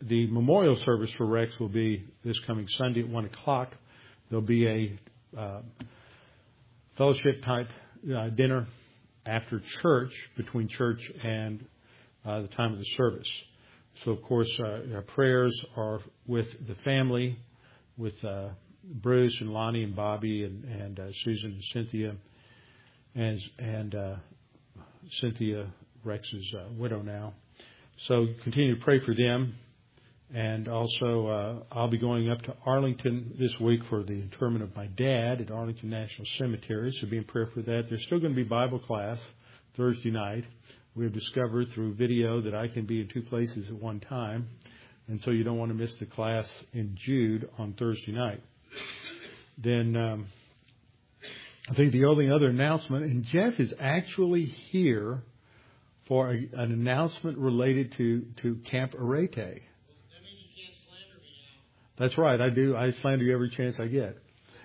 the memorial service for Rex will be this coming Sunday at 1 o'clock. There'll be a fellowship type dinner after church, between church and the time of the service. So, of course, our prayers are with the family, with Bruce and Lonnie and Bobby and Susan and Cynthia, and Cynthia, Rex's widow now. So continue to pray for them. And also, I'll be going up to Arlington this week for the interment of my dad at Arlington National Cemetery. So be in prayer for that. There's still going to be Bible class Thursday night. We have discovered through video that I can be in two places at one time. And so you don't want to miss the class in Jude on Thursday night. Then I think the only other announcement, and Jeff is actually here for an announcement related to Camp Arete. That's right, I do. I slander you every chance I get.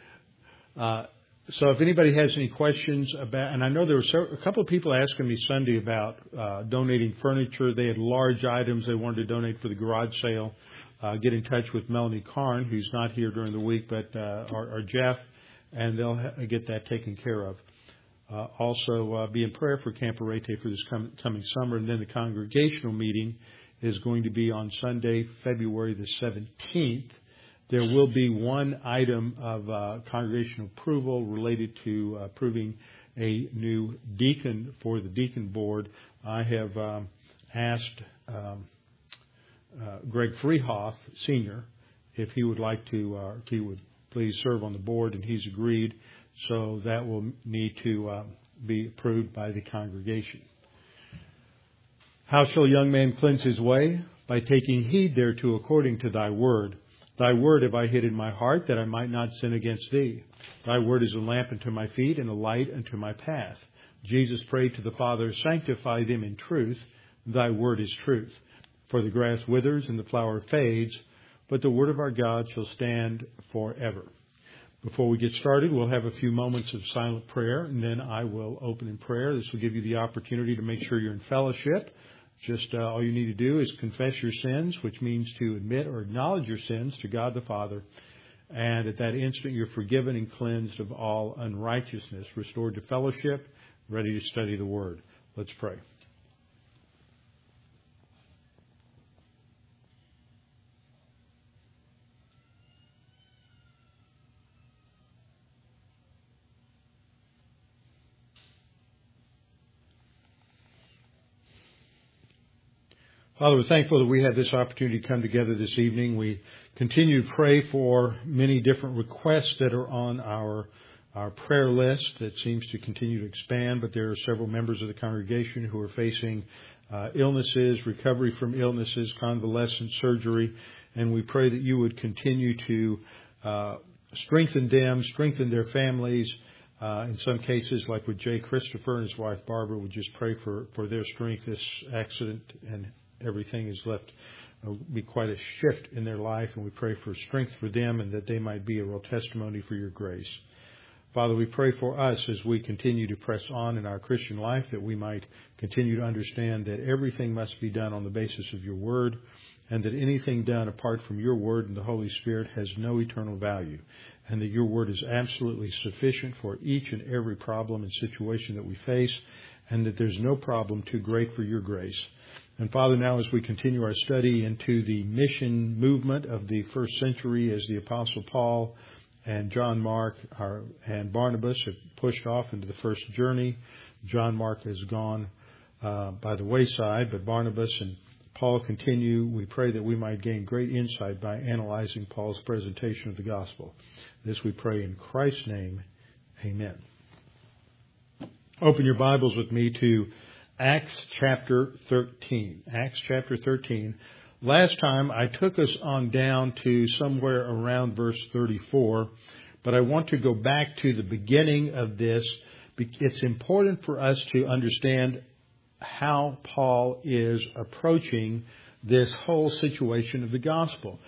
So if anybody has any questions about, and I know there were a couple of people asking me Sunday about donating furniture. They had large items they wanted to donate for the garage sale. Get in touch with Melanie Karn, who's not here during the week, but or Jeff, and they'll get that taken care of. Also, be in prayer for Camp Arete for this coming summer, and then the congregational meeting is going to be on Sunday, February the 17th. There will be one item of congregational approval related to approving a new deacon for the deacon board. I have asked Greg Freehoff, Sr., if he would like to, if he would please serve on the board, and he's agreed. So that will need to be approved by the congregation. How shall a young man cleanse his way? By taking heed thereto according to thy word. Thy word have I hid in my heart, that I might not sin against thee. Thy word is a lamp unto my feet and a light unto my path. Jesus prayed to the Father, sanctify them in truth. Thy word is truth. For the grass withers and the flower fades, but the word of our God shall stand forever. Before we get started, we'll have a few moments of silent prayer, and then I will open in prayer. This will give you the opportunity to make sure you're in fellowship. Just all you need to do is confess your sins, which means to admit or acknowledge your sins to God the Father. And at that instant, you're forgiven and cleansed of all unrighteousness, restored to fellowship, ready to study the Word. Let's pray. Father, we're thankful that we had this opportunity to come together this evening. We continue to pray for many different requests that are on our prayer list that seems to continue to expand, but there are several members of the congregation who are facing illnesses, recovery from illnesses, convalescent surgery, and we pray that you would continue to strengthen them, strengthen their families. In some cases, like with Jay Christopher and his wife Barbara, we just pray for their strength. This accident and everything has left be quite a shift in their life, and we pray for strength for them and that they might be a real testimony for your grace. Father, we pray for us as we continue to press on in our Christian life, that we might continue to understand that everything must be done on the basis of your word, and that anything done apart from your word and the Holy Spirit has no eternal value, and that your word is absolutely sufficient for each and every problem and situation that we face, and that there's no problem too great for your grace. And Father, now as we continue our study into the mission movement of the first century, as the Apostle Paul and John Mark and Barnabas have pushed off into the first journey, John Mark has gone by the wayside, but Barnabas and Paul continue. We pray that we might gain great insight by analyzing Paul's presentation of the gospel. This we pray in Christ's name. Amen. Open your Bibles with me to Acts chapter 13. Acts chapter 13. Last time I took us on down to somewhere around verse 34, but I want to go back to the beginning of this. It's important for us to understand how Paul is approaching this whole situation of the gospel.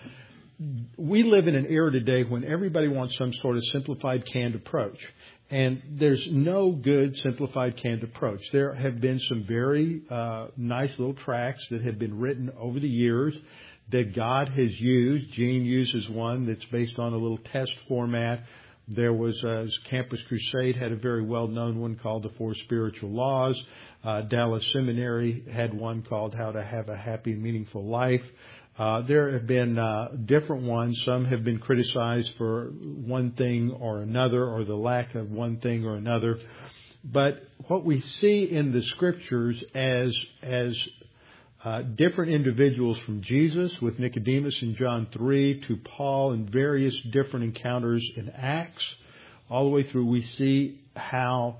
We live in an era today when everybody wants some sort of simplified, canned approach. And there's no good simplified, canned approach. There have been some very nice little tracts that have been written over the years that God has used. Gene uses one that's based on a little test format. There was Campus Crusade had a very well-known one called The Four Spiritual Laws. Dallas Seminary had one called How to Have a Happy and Meaningful Life. There have been different ones. Some have been criticized for one thing or another, or the lack of one thing or another. But what we see in the Scriptures as different individuals, from Jesus with Nicodemus in John 3 to Paul in various different encounters in Acts, all the way through, we see how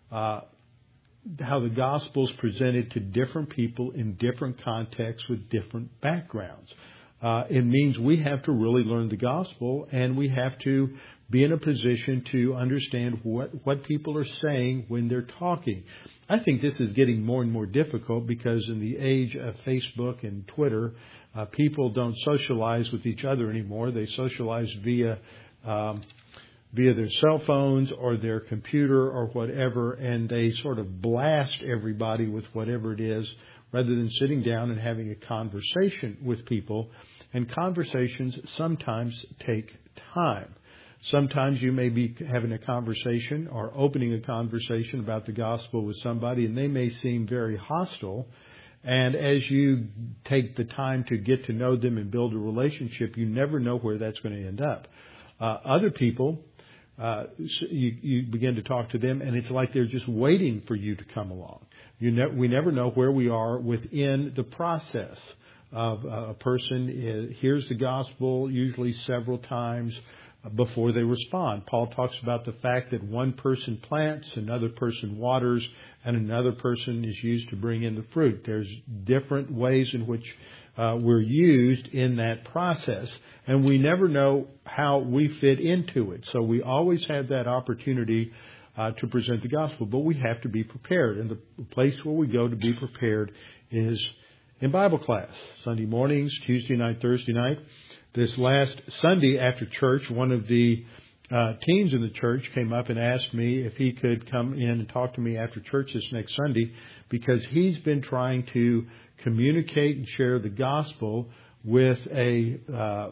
the gospel is presented to different people in different contexts with different backgrounds. It means we have to really learn the gospel, and we have to be in a position to understand what people are saying when they're talking. I think this is getting more and more difficult because in the age of Facebook and Twitter, people don't socialize with each other anymore. They socialize via their cell phones or their computer or whatever, and they sort of blast everybody with whatever it is rather than sitting down and having a conversation with people. And conversations sometimes take time. Sometimes you may be having a conversation or opening a conversation about the gospel with somebody, and they may seem very hostile. And as you take the time to get to know them and build a relationship, you never know where that's going to end up. Other people, you begin to talk to them, and it's like they're just waiting for you to come along. We never know where we are within the process of a person hears the gospel usually several times before they respond. Paul talks about the fact that one person plants, another person waters, and another person is used to bring in the fruit. There's different ways in which we're used in that process, and we never know how we fit into it. So we always have that opportunity to present the gospel, but we have to be prepared. And the place where we go to be prepared is in Bible class, Sunday mornings, Tuesday night, Thursday night. This last Sunday after church, one of the teens in the church came up and asked me if he could come in and talk to me after church this next Sunday, because he's been trying to communicate and share the gospel with another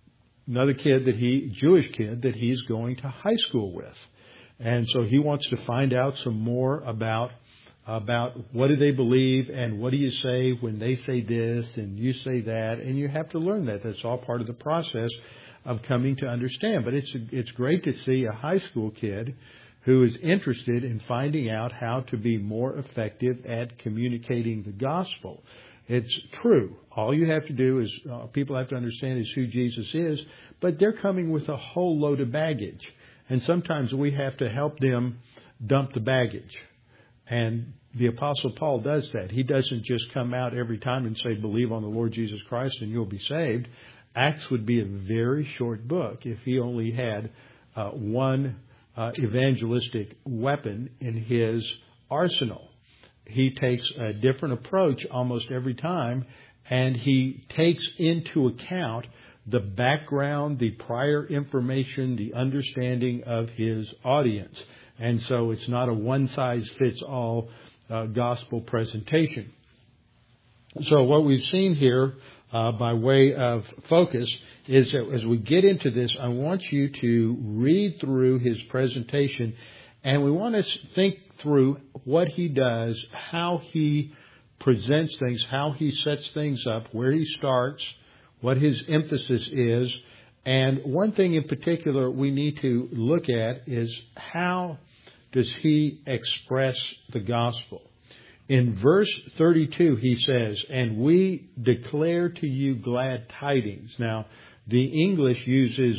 Jewish kid that he's going to high school with. And so he wants to find out some more about what do they believe and what do you say when they say this and you say that, and you have to learn that. That's all part of the process of coming to understand. But it's great to see a high school kid who is interested in finding out how to be more effective at communicating the gospel. It's true. All you have to do is, people have to understand is who Jesus is, but they're coming with a whole load of baggage. And sometimes we have to help them dump the baggage. And the Apostle Paul does that. He doesn't just come out every time and say, believe on the Lord Jesus Christ and you'll be saved. Acts would be a very short book if he only had one evangelistic weapon in his arsenal. He takes a different approach almost every time, and he takes into account the background, the prior information, the understanding of his audience. And so it's not a one-size-fits-all gospel presentation. So what we've seen here by way of focus is that as we get into this, I want you to read through his presentation, and we want to think through what he does, how he presents things, how he sets things up, where he starts, what his emphasis is. And one thing in particular we need to look at is how does he express the gospel. In verse 32, he says, and we declare to you glad tidings. Now, the English uses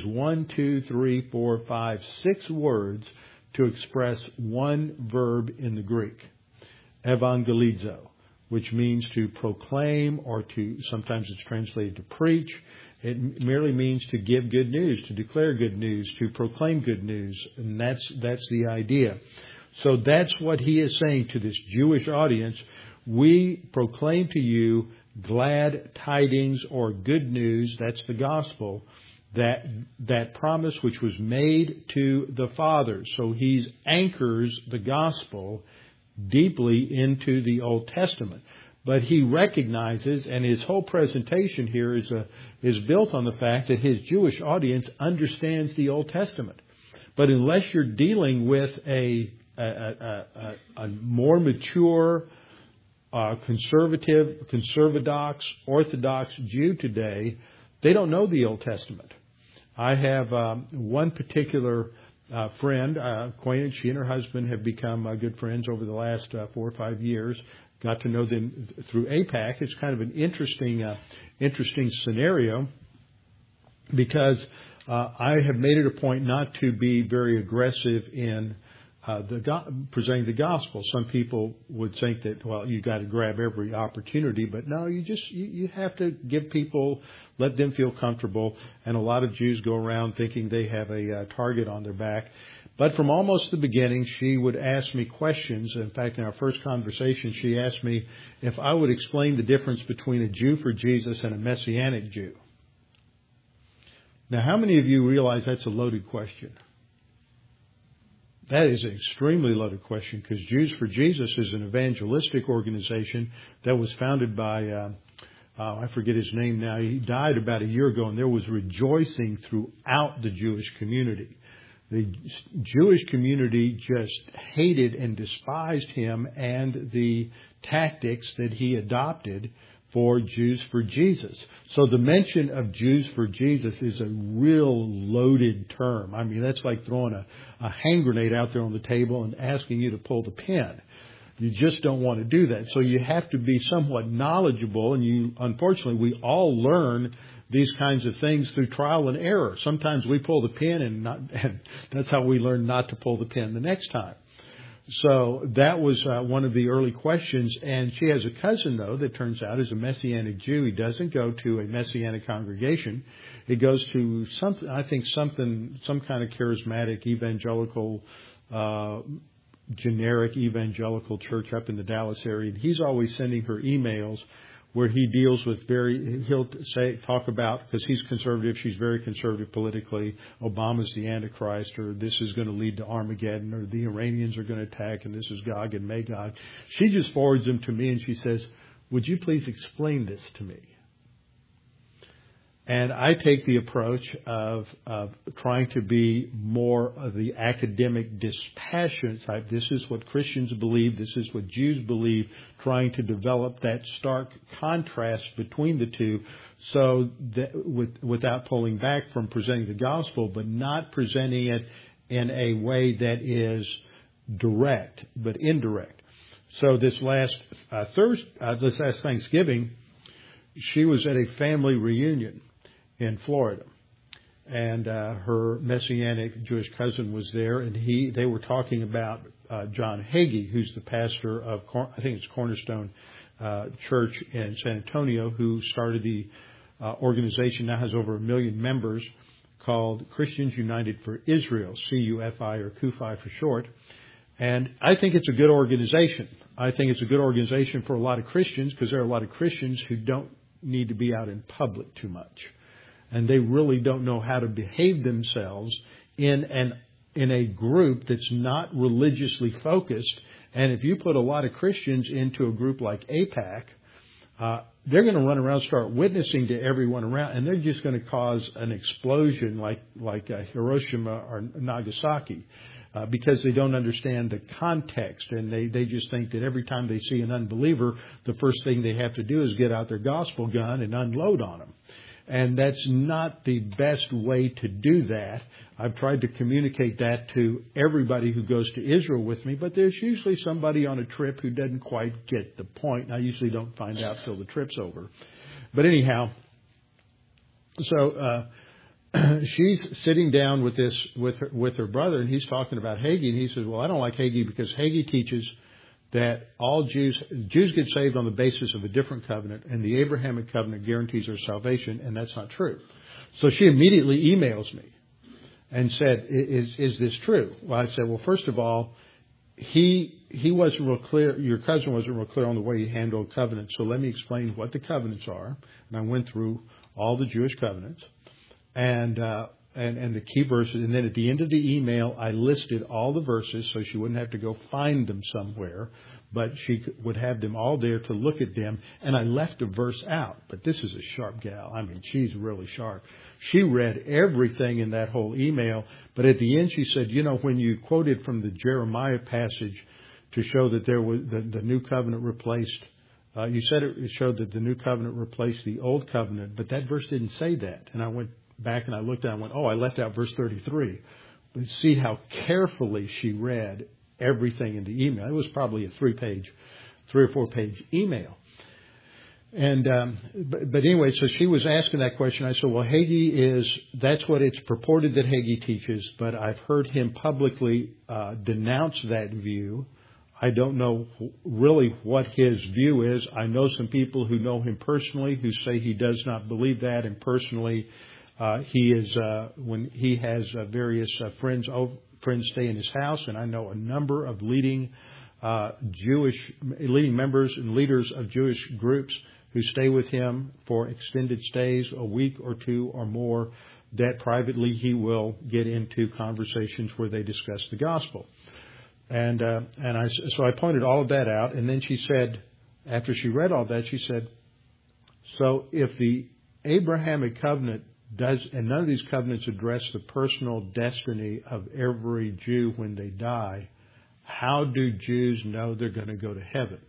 6 words to express one verb in the Greek, evangelizo, which means to proclaim, or to, sometimes it's translated to preach. It merely means to give good news, to declare good news, to proclaim good news. And that's the idea. So that's what he is saying to this Jewish audience. We proclaim to you glad tidings, or good news. That's the gospel. That promise which was made to the fathers. So he anchors the gospel deeply into the Old Testament. But he recognizes, and his whole presentation here is built on the fact that his Jewish audience understands the Old Testament. But unless you're dealing with a more mature, conservadox, Orthodox Jew today, they don't know the Old Testament. I have one particular friend, acquaintance. She and her husband have become good friends over the last 4 or 5 years. Got to know them through AIPAC. It's kind of an interesting scenario because I have made it a point not to be very aggressive in presenting the gospel. Some people would think that, well, you got to grab every opportunity, but no, you have to give people, let them feel comfortable. And a lot of Jews go around thinking they have a target on their back. But from almost the beginning, she would ask me questions. In fact, in our first conversation, she asked me if I would explain the difference between a Jew for Jesus and a Messianic Jew. Now, how many of you realize that's a loaded question? That is an extremely loaded question because Jews for Jesus is an evangelistic organization that was founded by, I forget his name now. He died about a year ago, and there was rejoicing throughout the Jewish community. The Jewish community just hated and despised him and the tactics that he adopted for Jews for Jesus. So the mention of Jews for Jesus is a real loaded term. I mean, that's like throwing a hand grenade out there on the table and asking you to pull the pin. You just don't want to do that. So you have to be somewhat knowledgeable, and unfortunately, we all learn these kinds of things through trial and error. Sometimes we pull the pin, and that's how we learn not to pull the pin the next time. So that was one of the early questions. And she has a cousin, though, that turns out is a Messianic Jew. He doesn't go to a Messianic congregation. He goes to some kind of charismatic evangelical, generic evangelical church up in the Dallas area. And he's always sending her emails where he deals with he'll talk about, because he's conservative, she's very conservative politically, Obama's the Antichrist, or this is going to lead to Armageddon, or the Iranians are going to attack, and this is Gog and Magog. She just forwards them to me, and she says, would you please explain this to me? And I take the approach of trying to be more of the academic dispassionate type. This is what Christians believe. This is what Jews believe, trying to develop that stark contrast between the two so that without pulling back from presenting the gospel, but not presenting it in a way that is direct, but indirect. So this last Thanksgiving, she was at a family reunion in Florida, and her Messianic Jewish cousin was there, and they were talking about John Hagee, who's the pastor of, I think it's Cornerstone Church in San Antonio, who started the organization, now has over 1 million members, called Christians United for Israel, CUFI, or CUFI for short. And I think it's a good organization. I think it's a good organization for a lot of Christians, because there are a lot of Christians who don't need to be out in public too much. And they really don't know how to behave themselves in a group that's not religiously focused. And if you put a lot of Christians into a group like AIPAC, they're going to run around, start witnessing to everyone around, and they're just going to cause an explosion like Hiroshima or Nagasaki. Because they don't understand the context, and they just think that every time they see an unbeliever, the first thing they have to do is get out their gospel gun and unload on them. And that's not the best way to do that. I've tried to communicate that to everybody who goes to Israel with me, but there's usually somebody on a trip who doesn't quite get the point. And I usually don't find out till the trip's over. But anyhow, so she's sitting down with her brother, and he's talking about Hagee, and he says, well, I don't like Hagee because Hagee teaches that all Jews get saved on the basis of a different covenant, and the Abrahamic covenant guarantees their salvation, and that's not true. So she immediately emails me and said, is this true? Well, I said, well, first of all, he wasn't real clear, your cousin wasn't real clear on the way he handled covenants, so let me explain what the covenants are. And I went through all the Jewish covenants. And and the key verses. And then at the end of the email, I listed all the verses so she wouldn't have to go find them somewhere, but she would have them all there to look at them. And I left a verse out. But this is a sharp gal. I mean, she's really sharp. She read everything in that whole email. But at the end, she said, you know, when you quoted from the Jeremiah passage to show that there was the new covenant replaced, you said it showed that the new covenant replaced the old covenant, but that verse didn't say that. And I went back and I looked at it and went, oh, I left out verse 33. But see how carefully she read everything in the email. It was probably a 3 or 4 page email. And, but anyway, so she was asking that question. I said, well, Hagee that's what it's purported that Hagee teaches, but I've heard him publicly, denounce that view. I don't know really what his view is. I know some people who know him personally who say he does not believe that. And personally, he is, when he has various friends stay in his house, and I know a number of leading members and leaders of Jewish groups who stay with him for extended stays, a week or 2 or more, that privately he will get into conversations where they discuss the gospel. So I pointed all of that out, and then she said, after she read all that, she said, so if the Abrahamic covenant does, and none of these covenants address the personal destiny of every Jew when they die, how do Jews know they're going to go to heaven?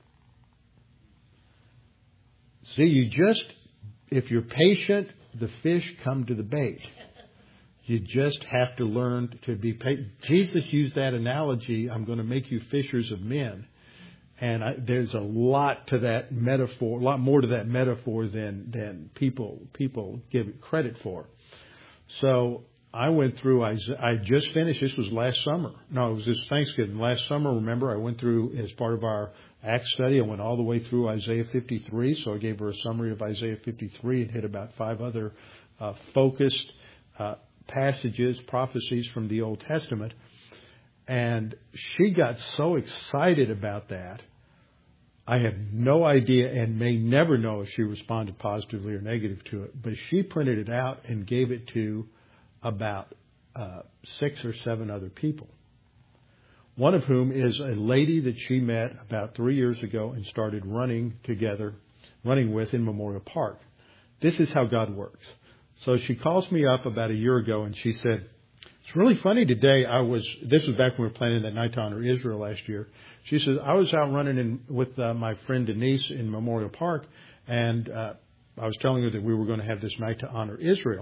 See, if you're patient, the fish come to the bait. You just have to learn to be patient. Jesus used that analogy, I'm going to make you fishers of men. And there's a lot to that metaphor, a lot more to that metaphor than people give it credit for. So I went through, I just finished, this was last summer. No, it was this Thanksgiving. Last summer, remember, I went through, as part of our Acts study, I went all the way through Isaiah 53. So I gave her a summary of Isaiah 53 and hit about 5 other focused passages, prophecies from the Old Testament. And she got so excited about that. I have no idea and may never know if she responded positively or negative to it, but she printed it out and gave it to about 6 or 7 other people. One of whom is a lady that she met about 3 years ago and started running with in Memorial Park. This is how God works. So she calls me up about a year ago and she said, it's really funny today. This was back when we were planning that night to honor Israel last year. She says, I was out running with my friend Denise in Memorial Park, and I was telling her that we were going to have this night to honor Israel.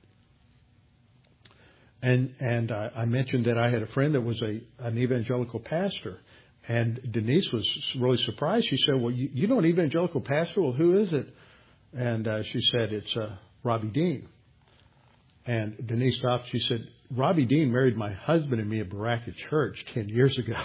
And I mentioned that I had a friend that was an evangelical pastor. And Denise was really surprised. She said, well, you know an evangelical pastor? Well, who is it? And she said, it's Robbie Dean. And Denise stopped. She said, Robbie Dean married my husband and me at Baraka Church 10 years ago.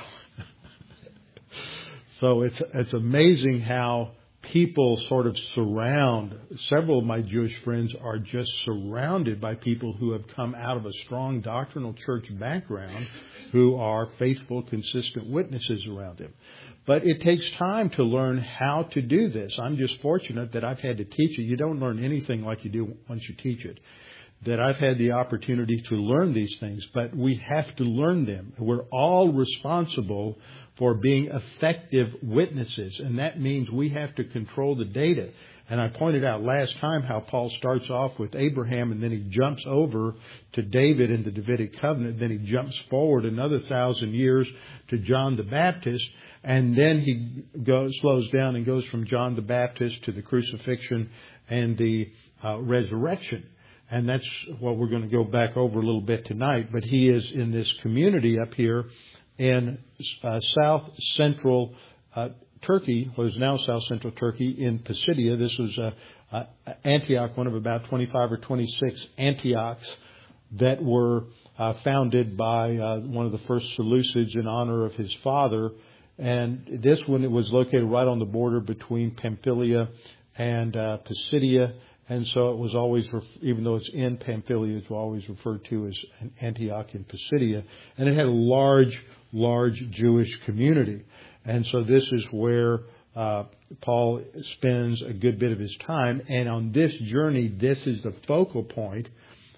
So it's amazing how people sort of surround. Several of my Jewish friends are just surrounded by people who have come out of a strong doctrinal church background, who are faithful, consistent witnesses around them. But it takes time to learn how to do this. I'm just fortunate that I've had to teach it. You don't learn anything like you do once you teach it. That I've had the opportunity to learn these things, but we have to learn them. We're all responsible for being effective witnesses, and that means we have to control the data. And I pointed out last time how Paul starts off with Abraham, and then he jumps over to David in the Davidic covenant, then he jumps forward another 1,000 years to John the Baptist, and then he slows down and goes from John the Baptist to the crucifixion and the resurrection. And that's what we're going to go back over a little bit tonight. But he is in this community up here in south central Turkey, what is now south central Turkey, in Pisidia. This was Antioch, one of about 25 or 26 Antiochs that were founded by one of the first Seleucids in honor of his father. And this one, it was located right on the border between Pamphylia and Pisidia. And so it was always, even though it's in Pamphylia, it's always referred to as Antioch in Pisidia. And it had a large Jewish community. And so this is where Paul spends a good bit of his time. And on this journey, this is the focal point.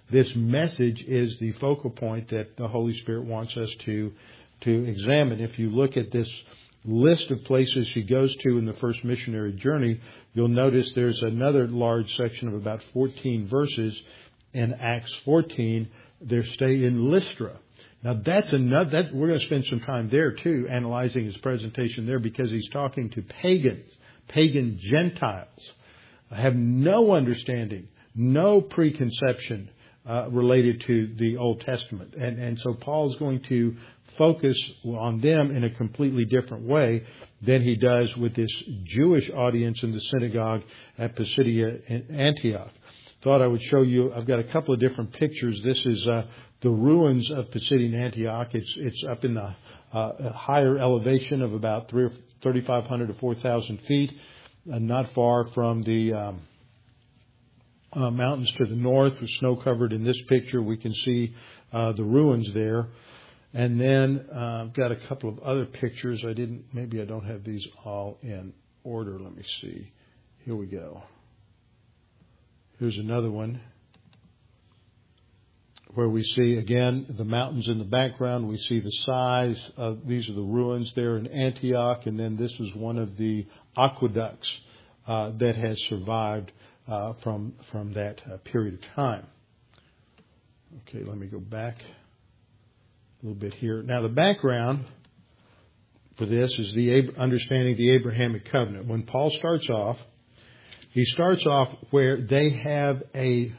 this message is the focal point that the Holy Spirit wants us to examine. If you look at this list of places he goes to in the first missionary journey, you'll notice there's another large section of about 14 verses in Acts 14. Their stay in Lystra. Now that's another. We're going to spend some time there too, analyzing his presentation there, because he's talking to pagan Gentiles, have no understanding, no preconception related to the Old Testament, and so Paul's going to focus on them in a completely different way than he does with this Jewish audience in the synagogue at Pisidia and Antioch. Thought I would show you. I've got a couple of different pictures. This is the ruins of Pisidian Antioch. It's up in the higher elevation of about 3,500 to 4,000 feet, not far from the mountains to the north, with snow covered. In this picture, we can see the ruins there. And then I've got a couple of other pictures. Maybe I don't have these all in order. Let me see. Here we go. Here's another one where we see, again, the mountains in the background. We see the size of, these are the ruins there in Antioch. And then this is one of the aqueducts that has survived from that period of time. Okay, let me go back a little bit here. Now, the background for this is the understanding the Abrahamic covenant. When Paul starts off, he starts off where they have a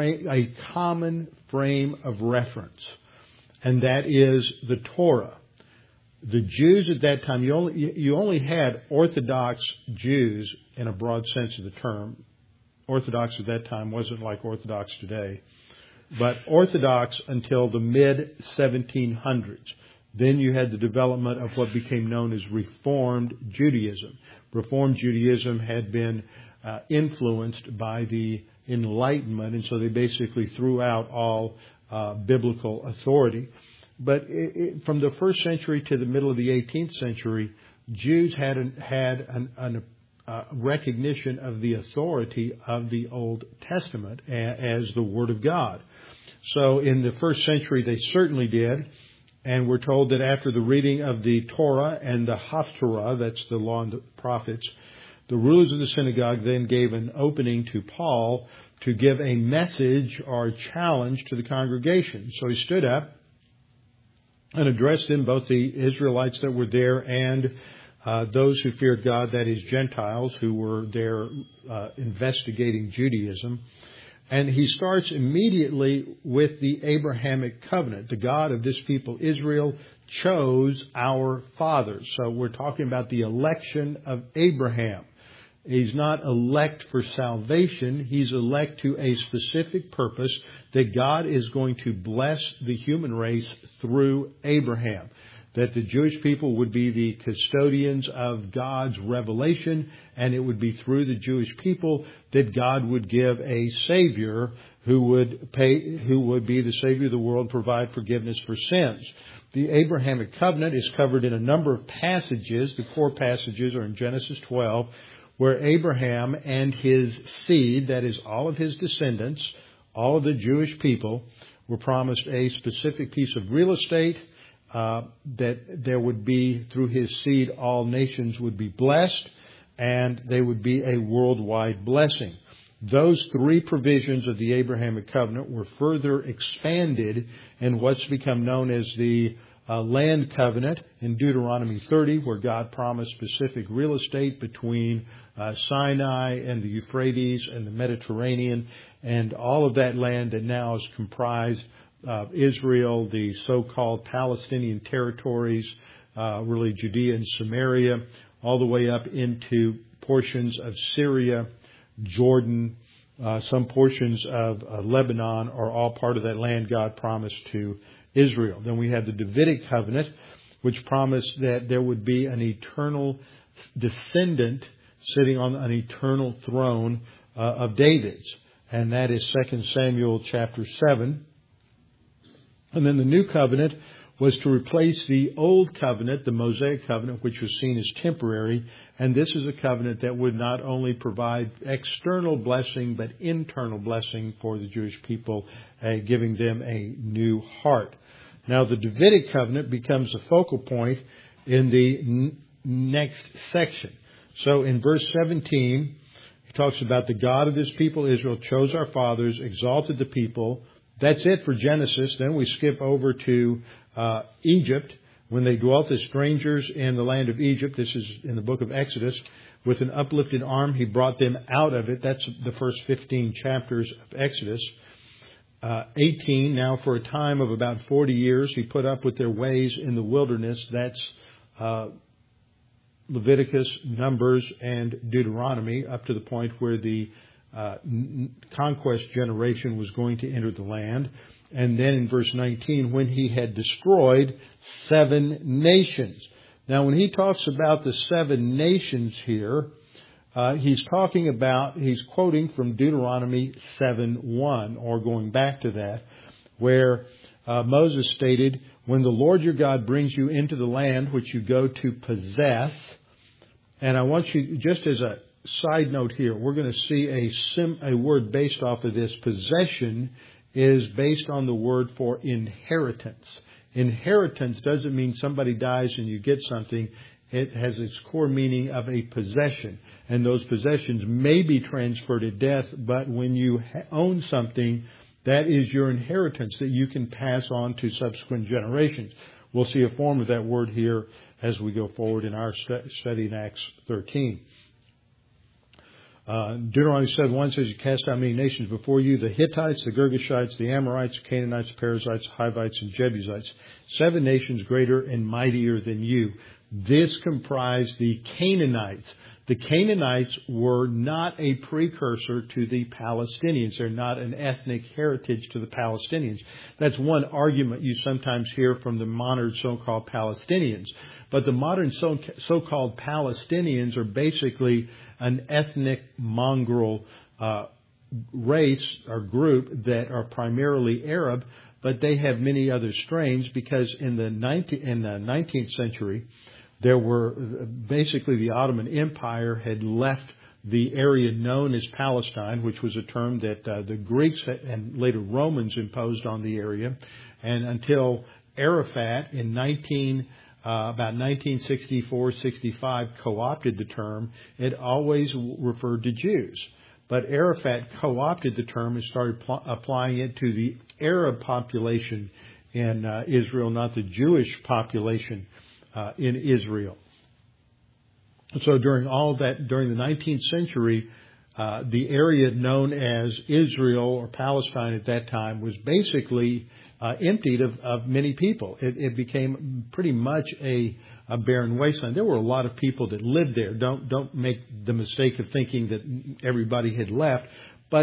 common frame of reference, and that is the Torah. The Jews at that time, you only had Orthodox Jews in a broad sense of the term. Orthodox at that time wasn't like Orthodox today, but Orthodox until the mid-1700s. Then you had the development of what became known as Reformed Judaism. Reformed Judaism had been influenced by the Enlightenment, and so they basically threw out all biblical authority. But from the first century to the middle of the 18th century, Jews had a recognition of the authority of the Old Testament as the Word of God. So in the first century, they certainly did. And we're told that after the reading of the Torah and the Haftarah, that's the law and the prophets, the rulers of the synagogue then gave an opening to Paul to give a message or a challenge to the congregation. So he stood up and addressed them, both the Israelites that were there and those who feared God, that is Gentiles, who were there investigating Judaism. And he starts immediately with the Abrahamic covenant. The God of this people, Israel, chose our fathers. So we're talking about the election of Abraham. He's not elect for salvation. He's elect to a specific purpose, that God is going to bless the human race through Abraham. That the Jewish people would be the custodians of God's revelation, and it would be through the Jewish people that God would give a Savior who would be the Savior of the world, provide forgiveness for sins. The Abrahamic covenant is covered in a number of passages. The core passages are in Genesis 12, where Abraham and his seed, that is all of his descendants, all of the Jewish people, were promised a specific piece of real estate, that there would be, through his seed, all nations would be blessed, and they would be a worldwide blessing. Those three provisions of the Abrahamic covenant were further expanded in what's become known as the land covenant in Deuteronomy 30, where God promised specific real estate between Sinai and the Euphrates and the Mediterranean, and all of that land that now is comprised of Israel, the so-called Palestinian territories, really Judea and Samaria, all the way up into portions of Syria, Jordan, some portions of Lebanon are all part of that land God promised to Israel. Then we had the Davidic covenant, which promised that there would be an eternal descendant sitting on an eternal throne of David's. And that is 2 Samuel chapter 7. And then the new covenant was to replace the old covenant, the Mosaic covenant, which was seen as temporary. And this is a covenant that would not only provide external blessing, but internal blessing for the Jewish people, giving them a new heart. Now, the Davidic covenant becomes the focal point in the next section. So in verse 17, he talks about the God of his people Israel chose our fathers, exalted the people. That's it for Genesis. Then we skip over to Egypt, when they dwelt as strangers in the land of Egypt. This is in the book of Exodus. With an uplifted arm, he brought them out of it. That's the first 15 chapters of Exodus. 18, now for a time of about 40 years, he put up with their ways in the wilderness. That's Leviticus, Numbers, and Deuteronomy, up to the point where the conquest generation was going to enter the land. And then in verse 19, when he had destroyed 7 nations. Now, when he talks about the 7 nations here, he's quoting from Deuteronomy 7:1, or going back to that, where Moses stated, when the Lord your God brings you into the land which you go to possess. And I want you, just as a side note here, we're going to see a word based off of this. Possession is based on the word for inheritance. Inheritance doesn't mean somebody dies and you get something. It has its core meaning of a possession. And those possessions may be transferred at death, but when you own something, that is your inheritance that you can pass on to subsequent generations. We'll see a form of that word here as we go forward in our study in Acts 13. Deuteronomy 7:1 says, you cast out many nations before you, the Hittites, the Girgashites, the Amorites, the Canaanites, the Perizzites, Hivites, and Jebusites. 7 nations greater and mightier than you. This comprised the Canaanites. The Canaanites were not a precursor to the Palestinians. They're not an ethnic heritage to the Palestinians. That's one argument you sometimes hear from the modern so-called Palestinians. But the modern so-called Palestinians are basically an ethnic mongrel race or group that are primarily Arab, but they have many other strains because in the 19th century, there were basically the Ottoman Empire had left the area known as Palestine, which was a term that the Greeks and later Romans imposed on the area. And until Arafat in about 1964-65 co-opted the term, it always referred to Jews. But Arafat co-opted the term and started applying it to the Arab population in Israel, not the Jewish population in Israel. So during all of that, during the 19th century, the area known as Israel or Palestine at that time was basically emptied of many people. It became pretty much a barren wasteland. There were a lot of people that lived there. Don't make the mistake of thinking that everybody had left. But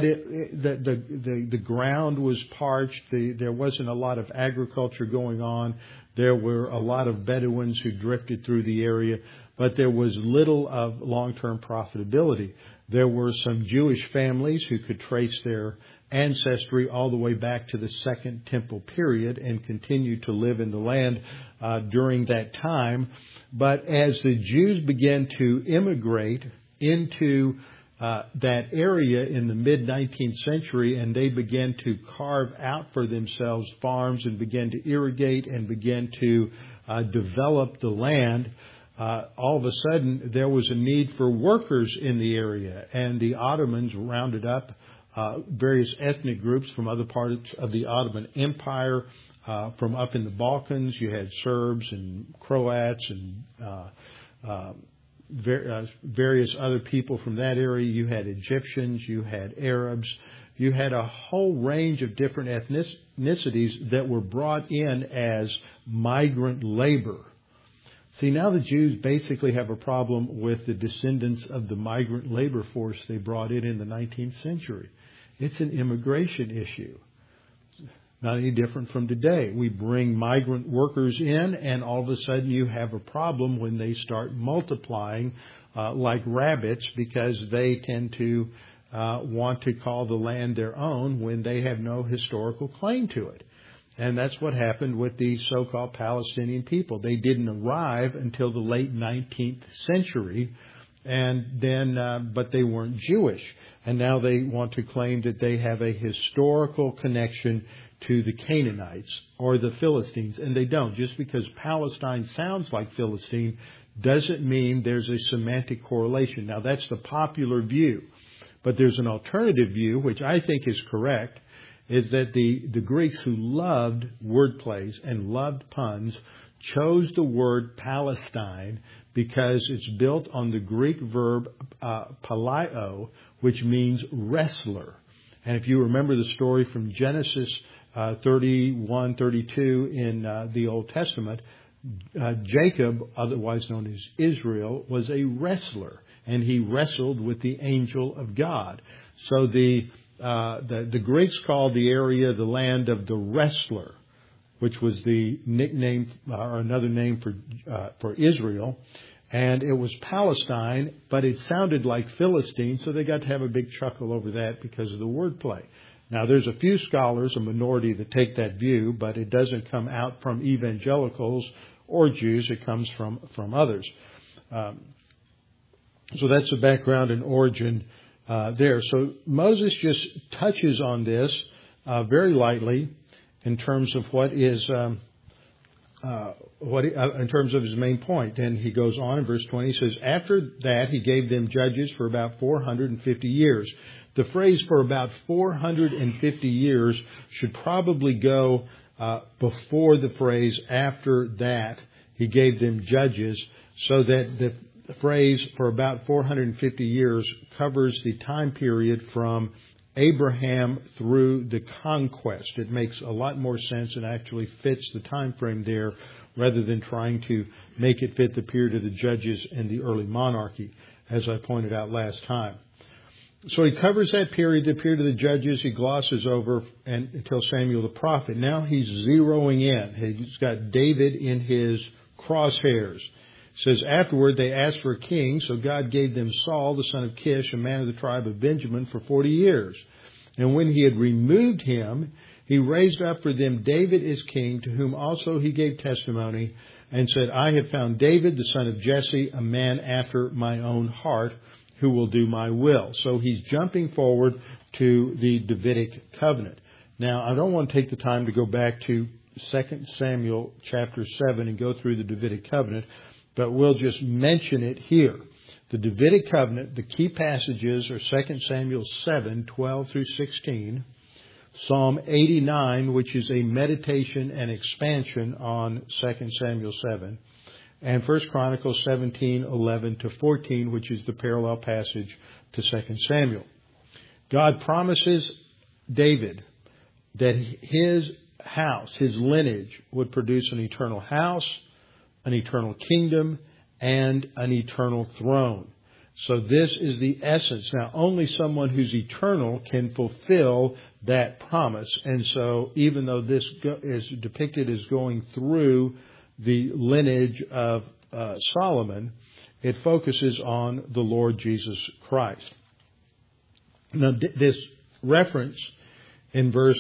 the ground was parched. There wasn't a lot of agriculture going on. There were a lot of Bedouins who drifted through the area, but there was little of long-term profitability. There were some Jewish families who could trace their ancestry all the way back to the Second Temple period and continued to live in the land during that time. But as the Jews began to immigrate into that area in the mid-19th century, and they began to carve out for themselves farms and began to irrigate and began to develop the land, all of a sudden there was a need for workers in the area, and the Ottomans rounded up various ethnic groups from other parts of the Ottoman Empire. From up in the Balkans, you had Serbs and Croats and various other people from that area. You had Egyptians, you had Arabs, you had a whole range of different ethnicities that were brought in as migrant labor. See, now the Jews basically have a problem with the descendants of the migrant labor force they brought in the 19th century. It's an immigration issue. Not any different from today. We bring migrant workers in, and all of a sudden you have a problem when they start multiplying like rabbits, because they tend to want to call the land their own when they have no historical claim to it. And that's what happened with the so-called Palestinian people. They didn't arrive until the late 19th century, and then, but they weren't Jewish. And now they want to claim that they have a historical connection to the Canaanites or the Philistines, and they don't. Just because Palestine sounds like Philistine doesn't mean there's a semantic correlation. Now, that's the popular view. But there's an alternative view, which I think is correct, is that the Greeks who loved wordplays and loved puns chose the word Palestine because it's built on the Greek verb palio, which means wrestler. And if you remember the story from Genesis 31, 32 in the Old Testament, Jacob, otherwise known as Israel, was a wrestler, and he wrestled with the angel of God. So the Greeks called the area the land of the wrestler, which was the nickname or another name for Israel, and it was Palestine, but it sounded like Philistine, so they got to have a big chuckle over that because of the wordplay. Now, there's a few scholars, a minority, that take that view, but it doesn't come out from evangelicals or Jews. It comes from others. So that's the background and origin there. So Moses just touches on this very lightly in terms of what is in terms of his main point. And he goes on in verse 20. He says, after that, he gave them judges for about 450 years. The phrase for about 450 years should probably go before the phrase after that he gave them judges, so that the phrase for about 450 years covers the time period from Abraham through the conquest. It makes a lot more sense and actually fits the time frame there rather than trying to make it fit the period of the judges and the early monarchy, as I pointed out last time. So he covers that period, the period of the judges. He glosses over until Samuel the prophet. Now he's zeroing in. He's got David in his crosshairs. It says, afterward they asked for a king, so God gave them Saul, the son of Kish, a man of the tribe of Benjamin, for 40 years. And when he had removed him, he raised up for them David as king, to whom also he gave testimony, and said, I have found David, the son of Jesse, a man after my own heart, who will do my will. So he's jumping forward to the Davidic covenant. Now, I don't want to take the time to go back to 2 Samuel chapter 7 and go through the Davidic covenant, but we'll just mention it here. The Davidic covenant, the key passages are 2 Samuel 7, 12 through 16, Psalm 89, which is a meditation and expansion on 2 Samuel 7, and 1 Chronicles 17, 11 to 14, which is the parallel passage to 2 Samuel. God promises David that his house, his lineage, would produce an eternal house, an eternal kingdom, and an eternal throne. So this is the essence. Now, only someone who's eternal can fulfill that promise. And so even though this is depicted as going through the lineage of Solomon, it focuses on the Lord Jesus Christ. Now, this reference in verse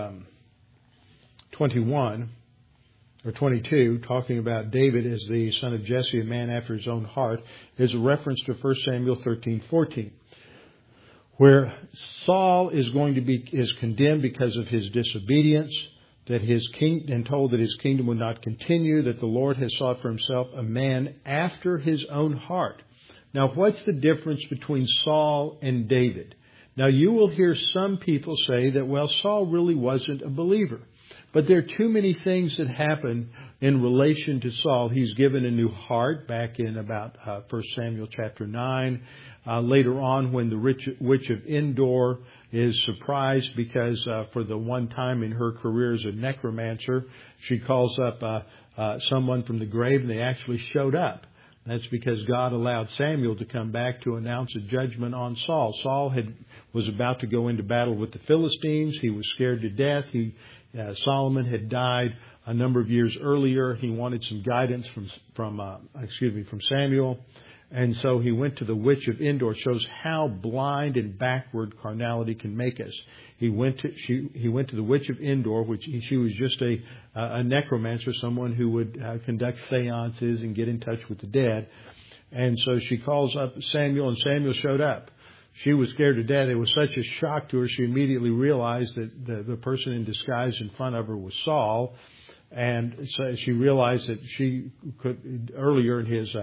21 or 22, talking about David as the son of Jesse, a man after his own heart, is a reference to 1 Samuel 13:14, where Saul is condemned because of his disobedience, that his king, and told that his kingdom would not continue, that the Lord has sought for himself a man after his own heart. Now, what's the difference between Saul and David? Now, you will hear some people say that, well, Saul really wasn't a believer. But there are too many things that happen in relation to Saul. He's given a new heart back in about 1 Samuel chapter 9. Later on, when the witch of Endor is surprised because for the one time in her career as a necromancer, she calls up someone from the grave, and they actually showed up. That's because God allowed Samuel to come back to announce a judgment on Saul. Saul was about to go into battle with the Philistines. He was scared to death. Solomon had died a number of years earlier. He wanted some guidance from Samuel. And so he went to the witch of Endor. Shows how blind and backward carnality can make us. He went to the witch of Endor, which she was just a necromancer, someone who would conduct seances and get in touch with the dead. And so she calls up Samuel, and Samuel showed up. She was scared to death. It was such a shock to her. She immediately realized that the person in disguise in front of her was Saul. And so she realized that she could, earlier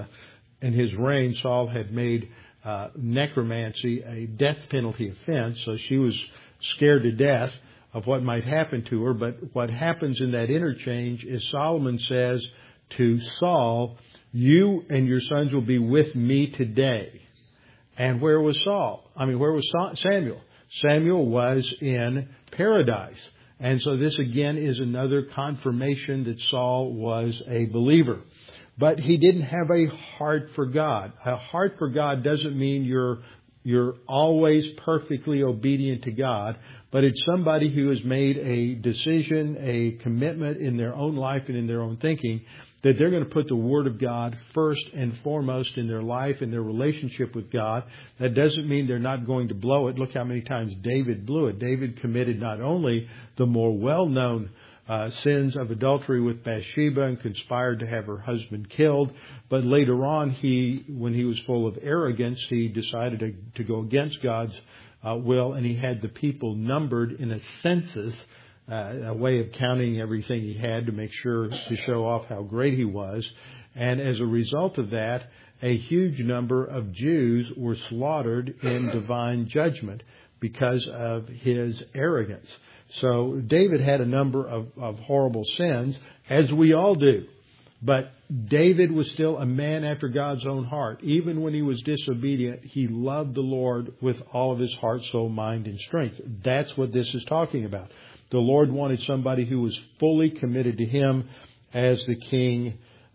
in his reign, Saul had made necromancy a death penalty offense. So she was scared to death of what might happen to her. But what happens in that interchange is Solomon says to Saul, "You and your sons will be with me today." And where was Saul? Where was Samuel? Samuel was in paradise. And so this again is another confirmation that Saul was a believer. But he didn't have a heart for God. A heart for God doesn't mean you're always perfectly obedient to God, but it's somebody who has made a decision, a commitment in their own life and in their own thinking that they're going to put the Word of God first and foremost in their life and their relationship with God. That doesn't mean they're not going to blow it. Look how many times David blew it. David committed not only the more well-known sins of adultery with Bathsheba and conspired to have her husband killed, but later on, when he was full of arrogance, he decided to go against God's will, and he had the people numbered in a census, a way of counting everything he had to make sure to show off how great he was. And as a result of that, a huge number of Jews were slaughtered in divine judgment because of his arrogance. So David had a number of horrible sins, as we all do. But David was still a man after God's own heart. Even when he was disobedient, he loved the Lord with all of his heart, soul, mind, and strength. That's what this is talking about. The Lord wanted somebody who was fully committed to Him as the king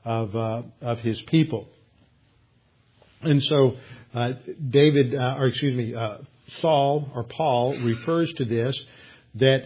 of His people. And so Saul or Paul refers to this, that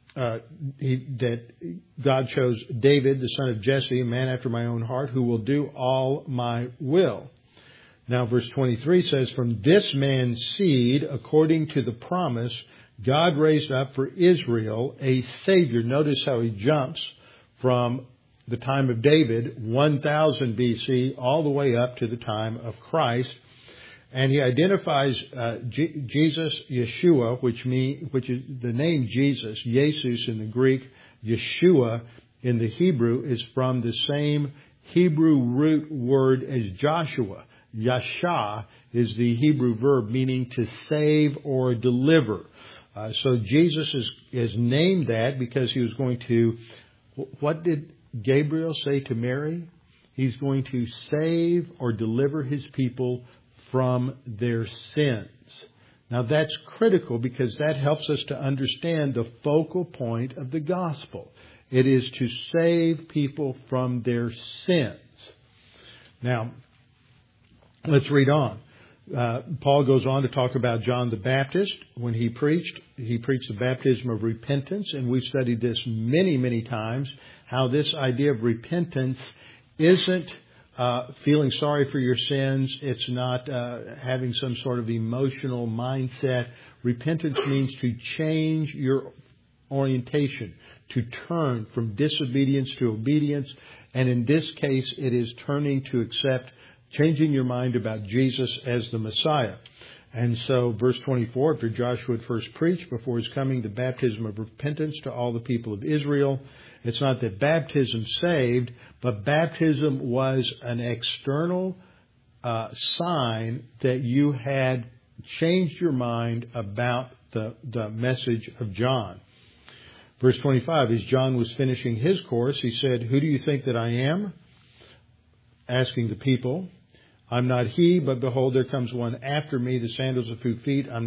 God chose David, the son of Jesse, a man after my own heart, who will do all my will. Now, verse 23 says, "From this man's seed, according to the promise, God raised up for Israel a Savior." Notice how he jumps from the time of David, 1000 BC, all the way up to the time of Christ. And he identifies Jesus, Yeshua, which is the name Jesus, Jesus in the Greek, Yeshua in the Hebrew, is from the same Hebrew root word as Joshua. Yasha is the Hebrew verb meaning to save or deliver. So Jesus is named that because he was going to, what did Gabriel say to Mary? He's going to save or deliver his people from their sins. Now that's critical because that helps us to understand the focal point of the gospel. It is to save people from their sins. Now, let's read on. Paul goes on to talk about John the Baptist. When he preached the baptism of repentance, and we've studied this many, many times, how this idea of repentance isn't feeling sorry for your sins. It's not having some sort of emotional mindset. Repentance means to change your orientation, to turn from disobedience to obedience. And in this case, it is turning to accept, changing your mind about Jesus as the Messiah. And so, verse 24, after Joshua had first preached before his coming the baptism of repentance to all the people of Israel, it's not that baptism saved, but baptism was an external sign that you had changed your mind about the message of John. Verse 25, as John was finishing his course, he said, "Who do you think that I am?" Asking the people. "I'm not he, but behold, there comes one after me, the sandals of whose feet I'm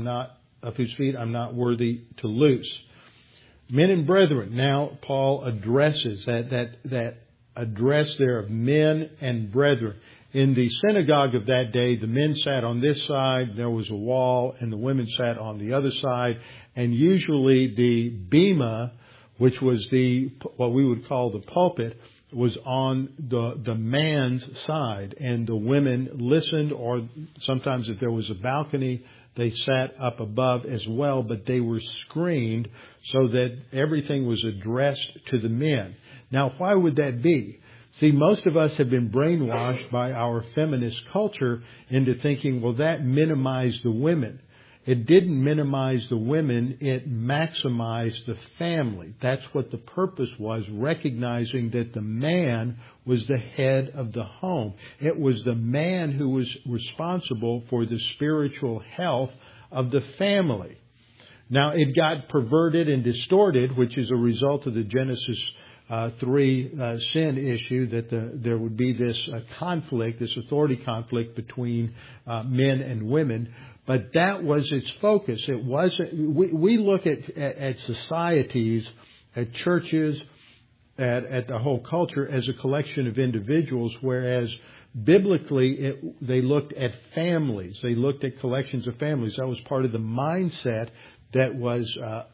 not worthy to loose." Men and brethren. Now Paul addresses that address there of men and brethren. In the synagogue of that day, the men sat on this side, there was a wall, and the women sat on the other side. And usually the bema, which was what we would call the pulpit, was on the man's side, and the women listened, or sometimes if there was a balcony, they sat up above as well, but they were screened so that everything was addressed to the men. Now, why would that be? See, most of us have been brainwashed by our feminist culture into thinking, well, that minimized the women. It didn't minimize the women, it maximized the family. That's what the purpose was, recognizing that the man was the head of the home. It was the man who was responsible for the spiritual health of the family. Now, it got perverted and distorted, which is a result of the Genesis 3 sin issue, that there would be this conflict, this authority conflict between men and women. But that was its focus. It wasn't. We look at societies, at churches, at the whole culture as a collection of individuals, whereas biblically they looked at families. They looked at collections of families. That was part of the mindset that was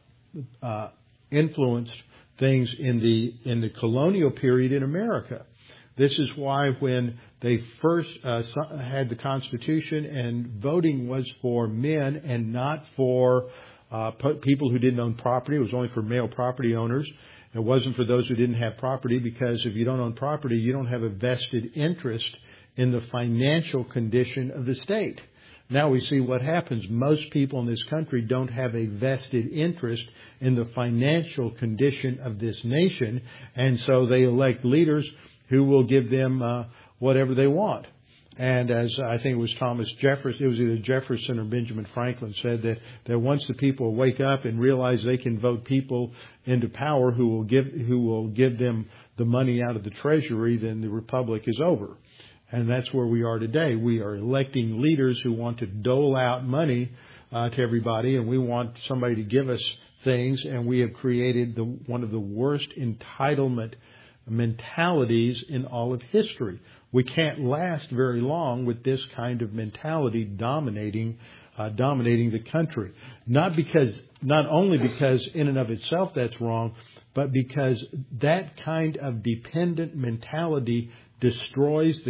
influenced things in the colonial period in America. This is why when they first had the Constitution and voting was for men and not for people who didn't own property. It was only for male property owners. It wasn't for those who didn't have property, because if you don't own property, you don't have a vested interest in the financial condition of the state. Now we see what happens. Most people in this country don't have a vested interest in the financial condition of this nation, and so they elect leaders who will give them whatever they want. And as I think it was Thomas Jefferson, it was either Jefferson or Benjamin Franklin, said that once the people wake up and realize they can vote people into power who will give them the money out of the treasury, then the republic is over. And that's where we are today. We are electing leaders who want to dole out money to everybody, and we want somebody to give us things, and we have created one of the worst entitlement mentalities in all of history. We can't last very long with this kind of mentality dominating the country. Not only because in and of itself that's wrong, but because that kind of dependent mentality destroys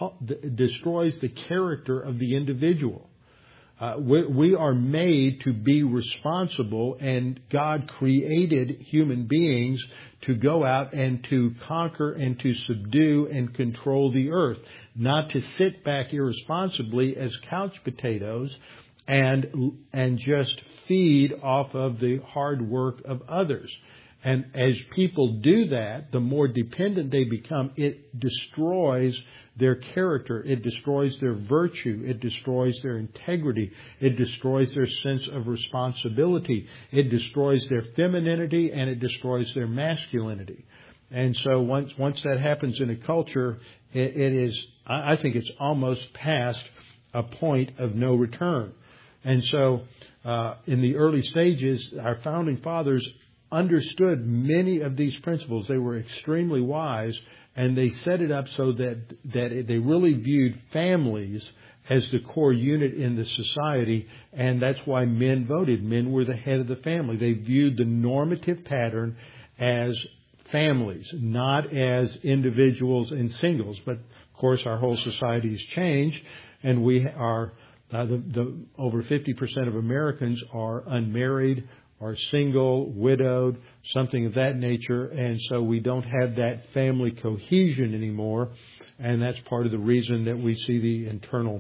the character of the individual. We are made to be responsible, and God created human beings to go out and to conquer and to subdue and control the earth, not to sit back irresponsibly as couch potatoes and just feed off of the hard work of others. And as people do that, the more dependent they become, it destroys their character. It destroys their virtue. It destroys their integrity. It destroys their sense of responsibility. It destroys their femininity, and it destroys their masculinity. And so once that happens in a culture, it is, I think it's almost past a point of no return. And so in the early stages, our founding fathers understood many of these principles. They were extremely wise, and they set it up so that they really viewed families as the core unit in the society, and that's why men voted. Men were the head of the family. They viewed the normative pattern as families, not as individuals and singles. But of course, our whole society has changed, and we are over 50% of Americans are unmarried, are single, widowed, something of that nature, and so we don't have that family cohesion anymore, and that's part of the reason that we see the internal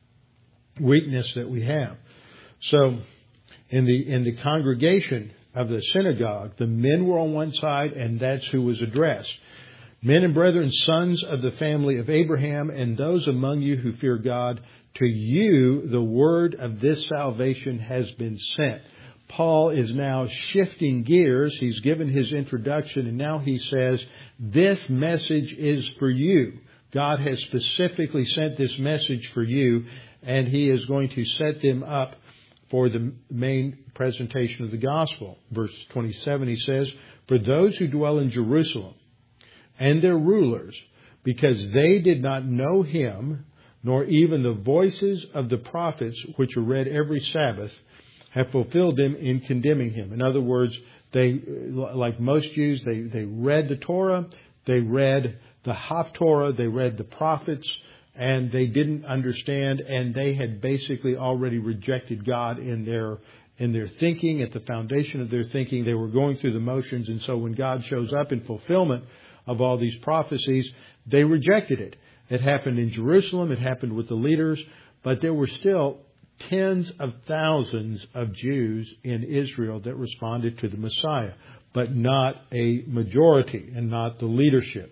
weakness that we have. So in the congregation of the synagogue, the men were on one side, and that's who was addressed. Men and brethren, sons of the family of Abraham, and those among you who fear God, to you the word of this salvation has been sent. Paul is now shifting gears. He's given his introduction, and now he says, this message is for you. God has specifically sent this message for you, and he is going to set them up for the main presentation of the gospel. Verse 27, he says, for those who dwell in Jerusalem and their rulers, because they did not know him, nor even the voices of the prophets, which are read every Sabbath, have fulfilled him in condemning him. In other words, they, like most Jews, they read the Torah, They read the Haftorah, they read the prophets, and they didn't understand, and they had basically already rejected God in their thinking, at the foundation of their thinking. They were going through the motions, and so when God shows up in fulfillment of all these prophecies, they rejected it. It happened in Jerusalem, it happened with the leaders, but there were still tens of thousands of Jews in Israel that responded to the Messiah, but not a majority and not the leadership.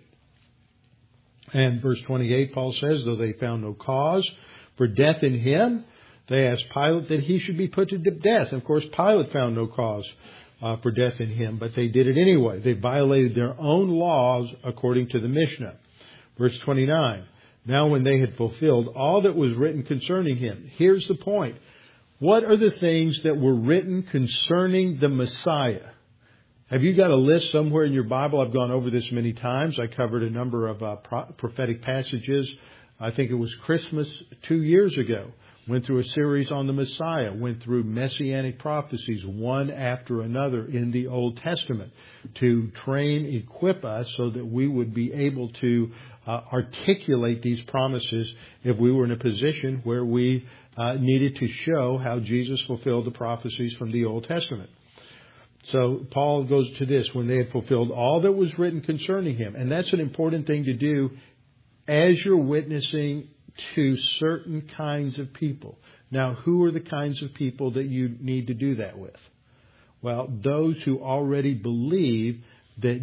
And verse 28, Paul says, though they found no cause for death in him, they asked Pilate that he should be put to death. And of course, Pilate found no cause for death in him, but they did it anyway. They violated their own laws according to the Mishnah. Verse 29, now when they had fulfilled all that was written concerning him. Here's the point. What are the things that were written concerning the Messiah? Have you got a list somewhere in your Bible? I've gone over this many times. I covered a number of prophetic passages. I think it was Christmas 2 years ago. Went through a series on the Messiah. Went through messianic prophecies one after another in the Old Testament to train, equip us so that we would be able to articulate these promises if we were in a position where we needed to show how Jesus fulfilled the prophecies from the Old Testament. So Paul goes to this, when they had fulfilled all that was written concerning him. And that's an important thing to do as you're witnessing to certain kinds of people. Now, who are the kinds of people that you need to do that with? Well, those who already believe that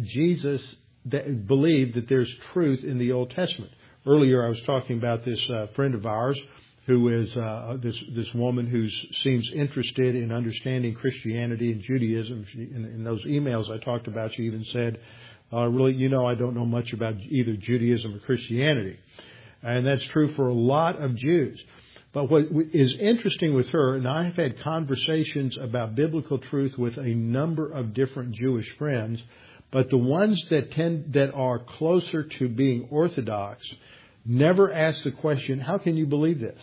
believe that there's truth in the Old Testament. Earlier I was talking about this friend of ours who is this woman who seems interested in understanding Christianity and Judaism. In those emails I talked about, she even said, really, I don't know much about either Judaism or Christianity. And that's true for a lot of Jews. But what is interesting with her, and I've had conversations about biblical truth with a number of different Jewish friends, but the ones that are closer to being Orthodox never ask the question, how can you believe this?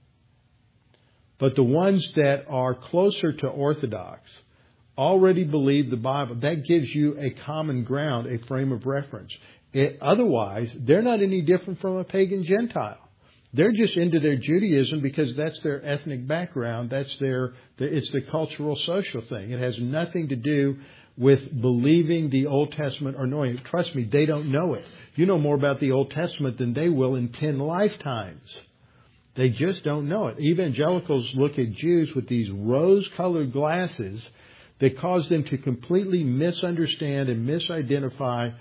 But the ones that are closer to Orthodox already believe the Bible. That gives you a common ground, a frame of reference. Otherwise, they're not any different from a pagan Gentile. They're just into their Judaism because that's their ethnic background. It's the cultural social thing. It has nothing to do with believing the Old Testament or knowing it. Trust me, they don't know it. You know more about the Old Testament than they will in 10 lifetimes. They just don't know it. Evangelicals look at Jews with these rose-colored glasses that cause them to completely misunderstand and misidentify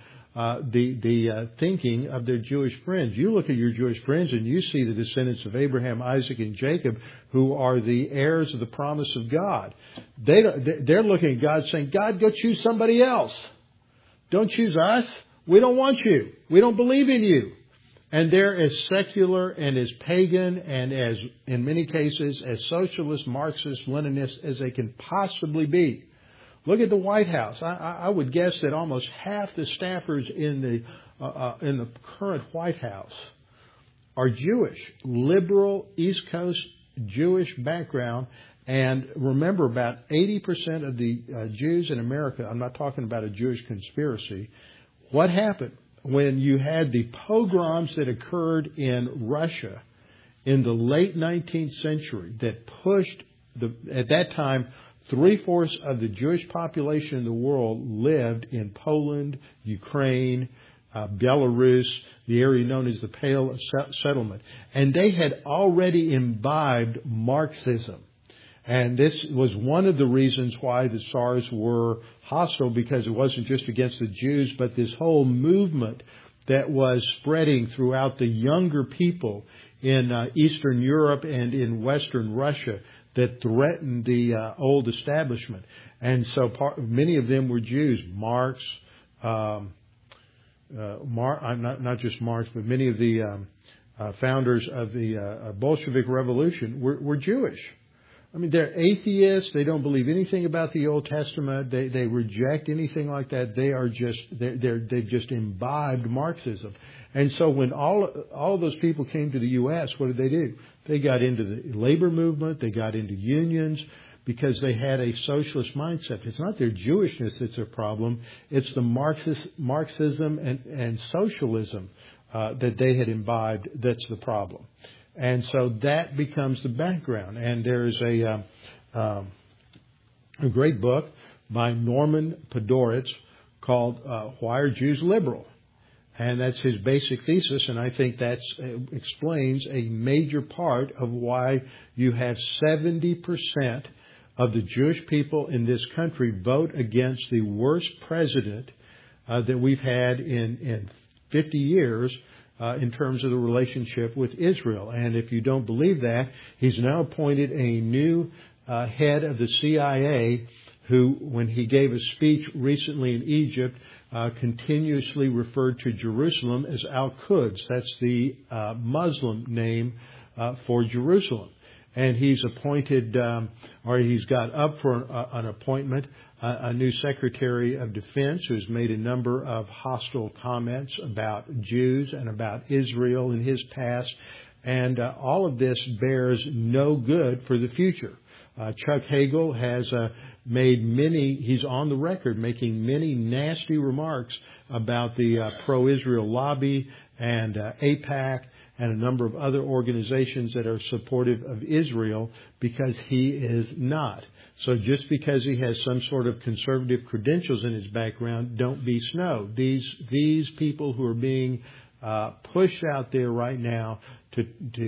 the thinking of their Jewish friends. You look at your Jewish friends and you see the descendants of Abraham, Isaac, and Jacob, who are the heirs of the promise of God. They're looking at God saying, God, go choose somebody else. Don't choose us. We don't want you. We don't believe in you. And they're as secular and as pagan and as, in many cases, as socialist, Marxist, Leninist as they can possibly be. Look at the White House. I would guess that almost half the staffers in the current White House are Jewish, liberal, East Coast Jewish background. And remember, about 80% of the Jews in America, I'm not talking about a Jewish conspiracy. What happened when you had the pogroms that occurred in Russia in the late 19th century that pushed, at that time, 3/4 of the Jewish population in the world lived in Poland, Ukraine, Belarus, the area known as the Pale Settlement. And they had already imbibed Marxism. And this was one of the reasons why the Tsars were hostile, because it wasn't just against the Jews, but this whole movement that was spreading throughout the younger people in Eastern Europe and in Western Russia that threatened the old establishment. And so many of them were Jews. Marx, not just Marx, but many of the founders of the Bolshevik Revolution were Jewish. I mean, they're atheists. They don't believe anything about the Old Testament. They reject anything like that. They've just imbibed Marxism. And so when all of those people came to the U.S., what did they do? They got into the labor movement. They got into unions. because they had a socialist mindset. It's not their Jewishness that's their problem. It's the Marxism and socialism that they had imbibed that's the problem. And so that becomes the background. And there's a great book by Norman Podhoretz called Why Are Jews Liberal? And that's his basic thesis, and I think that explains a major part of why you have 70% of the Jewish people in this country vote against the worst president that we've had in 50 years in terms of the relationship with Israel. And if you don't believe that, he's now appointed a new head of the CIA who, when he gave a speech recently in Egypt, continuously referred to Jerusalem as Al-Quds. That's the Muslim name for Jerusalem. And he's appointed, or he's got up for an appointment, a new Secretary of Defense who's made a number of hostile comments about Jews and about Israel in his past. And all of this bears no good for the future. Chuck Hagel has he's on the record making many nasty remarks about the pro-Israel lobby and AIPAC and a number of other organizations that are supportive of Israel, because he is not. So just because he has some sort of conservative credentials in his background, don't be snowed. These people who are being pushed out there right now to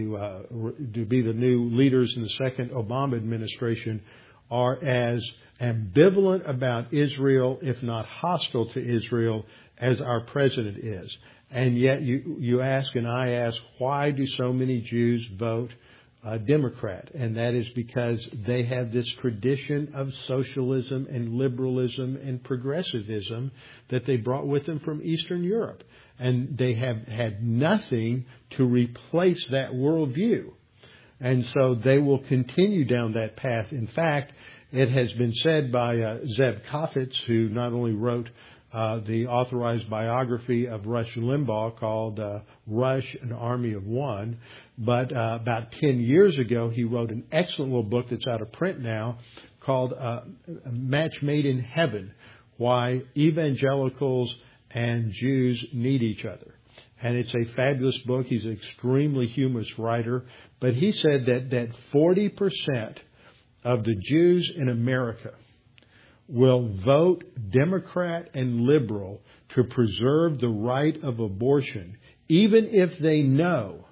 be the new leaders in the second Obama administration are as ambivalent about Israel, if not hostile to Israel, as our president is. And yet you ask, and I ask, why do so many Jews vote Democrat? And that is because they have this tradition of socialism and liberalism and progressivism that they brought with them from Eastern Europe. And they have had nothing to replace that worldview. And so they will continue down that path. In fact, it has been said by Zev Kafetz, who not only wrote the authorized biography of Rush Limbaugh called Rush, An Army of One, but about 10 years ago he wrote an excellent little book that's out of print now called A Match Made in Heaven, Why Evangelicals and Jews Need Each Other. And it's a fabulous book. He's an extremely humorous writer. But he said that 40% of the Jews in America will vote Democrat and liberal to preserve the right of abortion, even if they know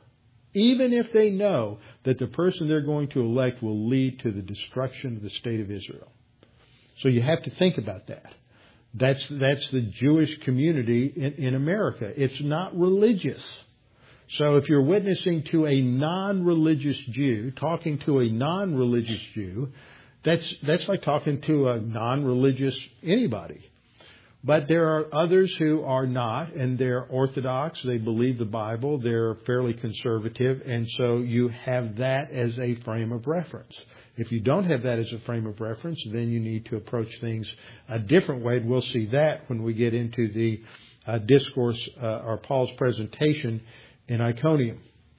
that the person they're going to elect will lead to the destruction of the state of Israel. So you have to think about that. That's the Jewish community in America. It's not religious. So if you're witnessing to a non-religious Jew, talking to a non-religious Jew, that's like talking to a non-religious anybody. But there are others who are not, and they're Orthodox. They believe the Bible. They're fairly conservative, and so you have that as a frame of reference. If you don't have that as a frame of reference, then you need to approach things a different way. And we'll see that when we get into the discourse or Paul's presentation in Iconium.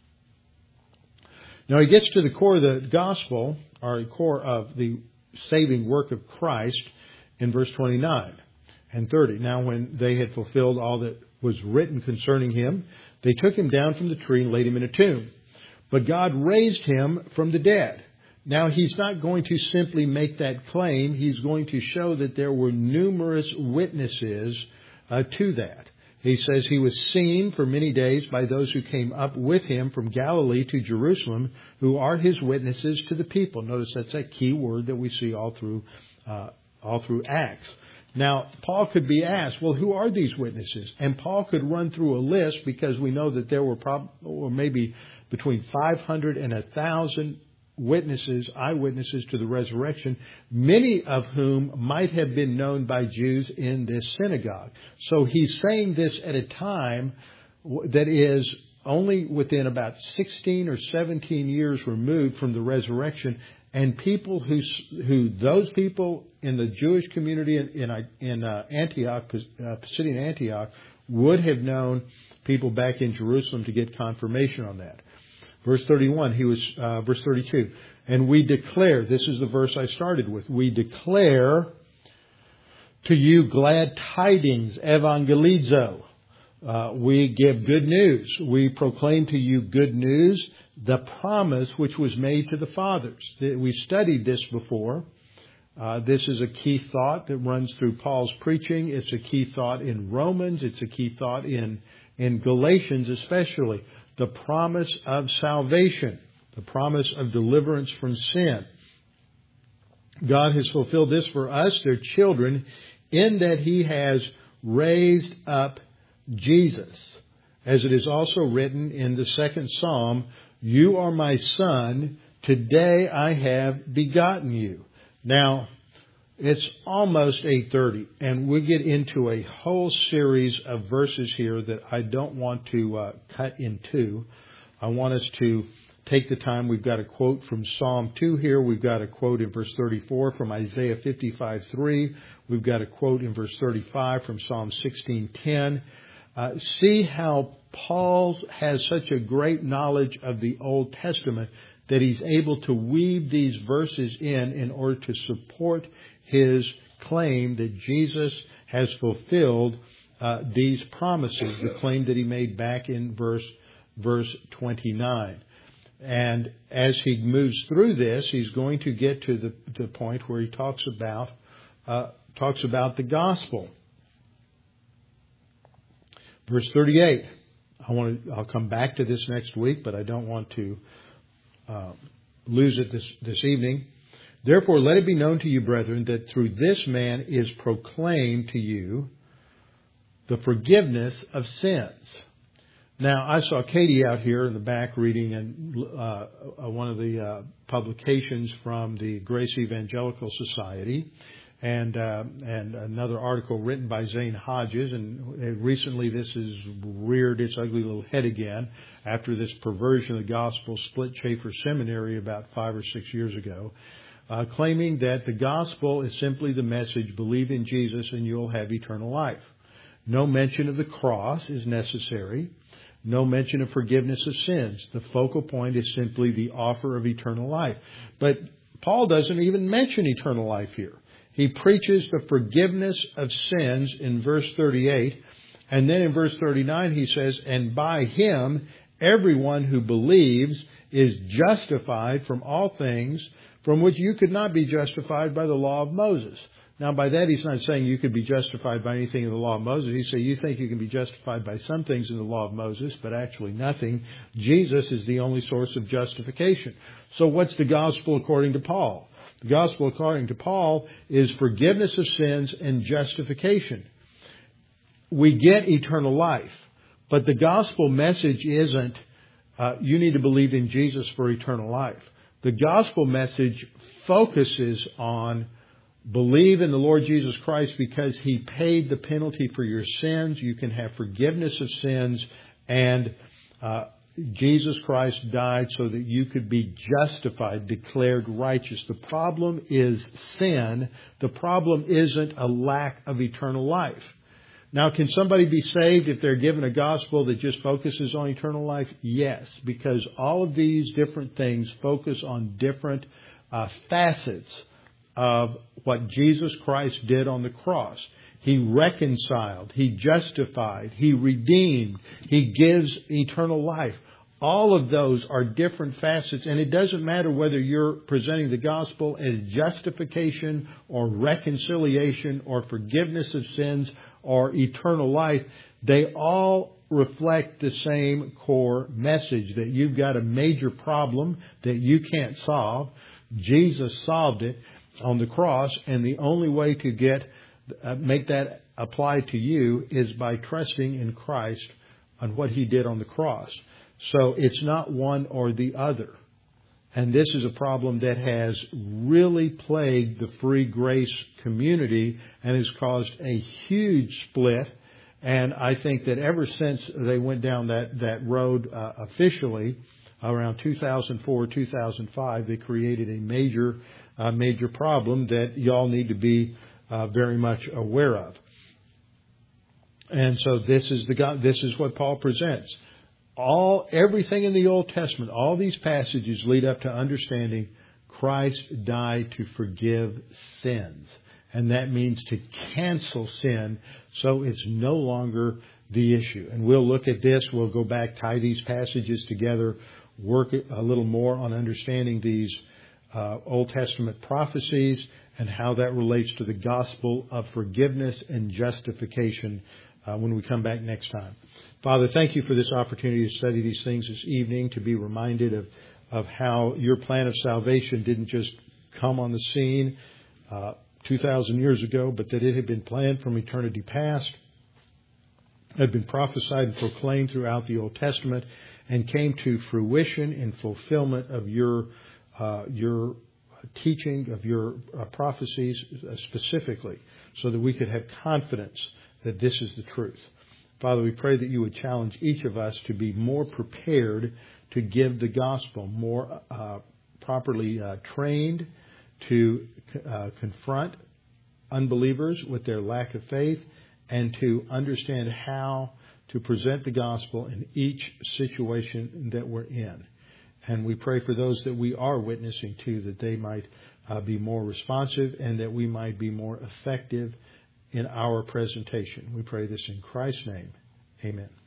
Now he gets to the core of the gospel, or core of the saving work of Christ, in verse 29 and 30. Now when they had fulfilled all that was written concerning him, they took him down from the tree and laid him in a tomb. But God raised him from the dead. Now, he's not going to simply make that claim. He's going to show that there were numerous witnesses to that. He says he was seen for many days by those who came up with him from Galilee to Jerusalem, who are his witnesses to the people. Notice that's a key word that we see all through Acts. Now, Paul could be asked, well, who are these witnesses? And Paul could run through a list, because we know that there were maybe between 500 and 1,000 eyewitnesses to the resurrection, many of whom might have been known by Jews in this synagogue. So he's saying this at a time that is only within about 16 or 17 years removed from the resurrection, and people those people in the Jewish community in Antioch, Pisidian Antioch, would have known people back in Jerusalem to get confirmation on that. Verse 31, verse 32. And we declare, this is the verse I started with, we declare to you glad tidings, evangelizo. We give good news. We proclaim to you good news, the promise which was made to the fathers. We studied this before. This is a key thought that runs through Paul's preaching. It's a key thought in Romans. It's a key thought in Galatians especially. The promise of salvation, the promise of deliverance from sin. God has fulfilled this for us, their children, in that He has raised up Jesus. As it is also written in the second Psalm, you are my son, today I have begotten you. Now, it's almost 8:30, and we get into a whole series of verses here that I don't want to cut in two. I want us to take the time. We've got a quote from Psalm 2 here. We've got a quote in verse 34 from Isaiah 55:3. We've got a quote in verse 35 from Psalm 16:10. See how Paul has such a great knowledge of the Old Testament that he's able to weave these verses in order to support his claim that Jesus has fulfilled these promises, the claim that he made back in verse 29. And as he moves through this, he's going to get to the point where he talks about the gospel. Verse 38. I'll come back to this next week, but I don't want to lose it this evening. Therefore, let it be known to you, brethren, that through this man is proclaimed to you the forgiveness of sins. Now, I saw Katie out here in the back reading one of the publications from the Grace Evangelical Society, and another article written by Zane Hodges. And recently, this has reared its ugly little head again after this perversion of the gospel split Chafer Seminary about 5 or 6 years ago. Claiming that the gospel is simply the message, believe in Jesus and you'll have eternal life. No mention of the cross is necessary. No mention of forgiveness of sins. The focal point is simply the offer of eternal life. But Paul doesn't even mention eternal life here. He preaches the forgiveness of sins in verse 38. And then in verse 39 he says, and by him everyone who believes is justified from all things from which you could not be justified by the law of Moses. Now, by that, he's not saying you could be justified by anything in the law of Moses. He says you think you can be justified by some things in the law of Moses, but actually nothing. Jesus is the only source of justification. So what's the gospel according to Paul? The gospel according to Paul is forgiveness of sins and justification. We get eternal life, but the gospel message isn't you need to believe in Jesus for eternal life. The gospel message focuses on believe in the Lord Jesus Christ because He paid the penalty for your sins. You can have forgiveness of sins, and Jesus Christ died so that you could be justified, declared righteous. The problem is sin. The problem isn't a lack of eternal life. Now, can somebody be saved if they're given a gospel that just focuses on eternal life? Yes, because all of these different things focus on different facets of what Jesus Christ did on the cross. He reconciled, He justified, He redeemed, He gives eternal life. All of those are different facets, and it doesn't matter whether you're presenting the gospel as justification or reconciliation or forgiveness of sins or eternal life. They all reflect the same core message, that you've got a major problem that you can't solve. Jesus solved it on the cross, and the only way to make that apply to you is by trusting in Christ on what He did on the cross. So it's not one or the other. And this is a problem that has really plagued the free grace community and has caused a huge split. And I think that ever since they went down that road officially, around 2004, 2005, they created a major problem that y'all need to be very much aware of. And so this is what Paul presents. Everything in the Old Testament, all these passages lead up to understanding Christ died to forgive sins. And that means to cancel sin, so it's no longer the issue. And we'll look at this. We'll go back, tie these passages together, work a little more on understanding these Old Testament prophecies and how that relates to the gospel of forgiveness and justification when we come back next time. Father, thank you for this opportunity to study these things this evening, to be reminded of how your plan of salvation didn't just come on the scene 2,000 years ago, but that it had been planned from eternity past, had been prophesied and proclaimed throughout the Old Testament, and came to fruition in fulfillment of your teaching, of your prophecies specifically, so that we could have confidence that this is the truth. Father, we pray that you would challenge each of us to be more prepared to give the gospel, more properly trained to confront unbelievers with their lack of faith, and to understand how to present the gospel in each situation that we're in. And we pray for those that we are witnessing to, that they might be more responsive and that we might be more effective in our presentation. We pray this in Christ's name. Amen.